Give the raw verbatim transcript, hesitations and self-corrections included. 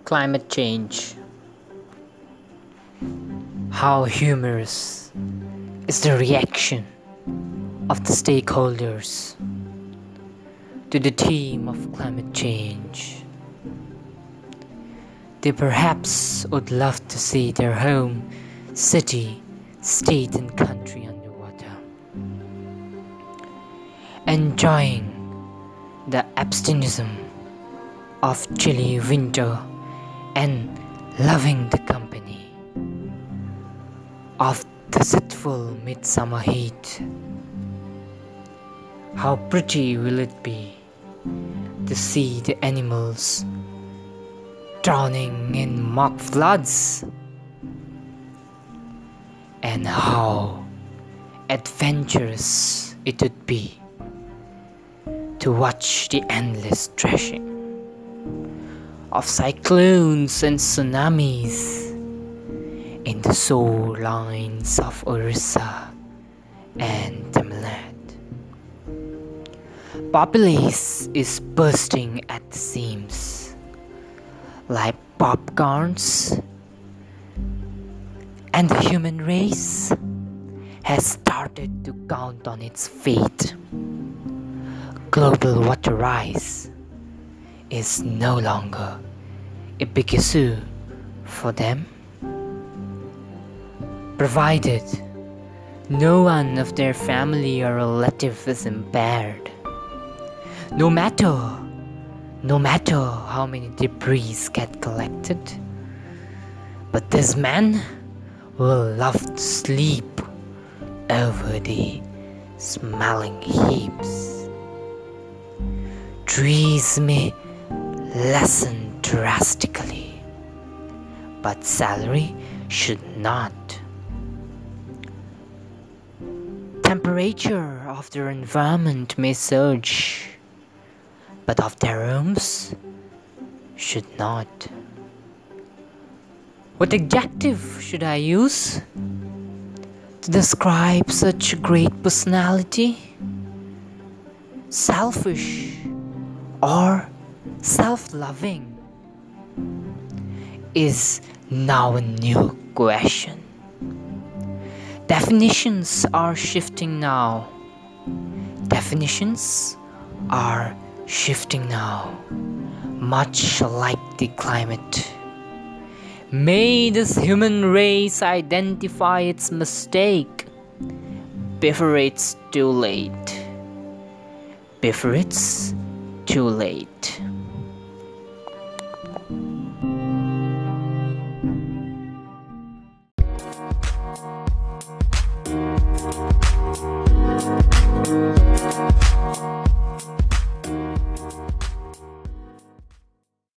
Climate change. How humorous is the reaction of the stakeholders to the theme of climate change. They perhaps would love to see their home, city, state and country underwater, enjoying the abstinence of chilly winter and loving the company of the deceitful midsummer heat. How pretty will it be to see the animals drowning in mock floods, and how adventurous it would be to watch the endless thrashing of cyclones and tsunamis in the shorelines of Orissa and Tamilnad. Populace is bursting at the seams like popcorns, and the human race has started to count on its fate. Global water rise is no longer a big issue for them, provided no one of their family or relative is impaired. No matter, no matter how many debris get collected, but this man will love to sleep over the smelling heaps. Trees may lessen drastically, but salary should not. Temperature of their environment may surge, but of their homes should not. What adjective should I use to describe such a great personality? Selfish or self-loving is now a new question. Definitions are shifting now. Definitions are shifting now, much like the climate. May this human race identify its mistake before it's too late. Before it's too late.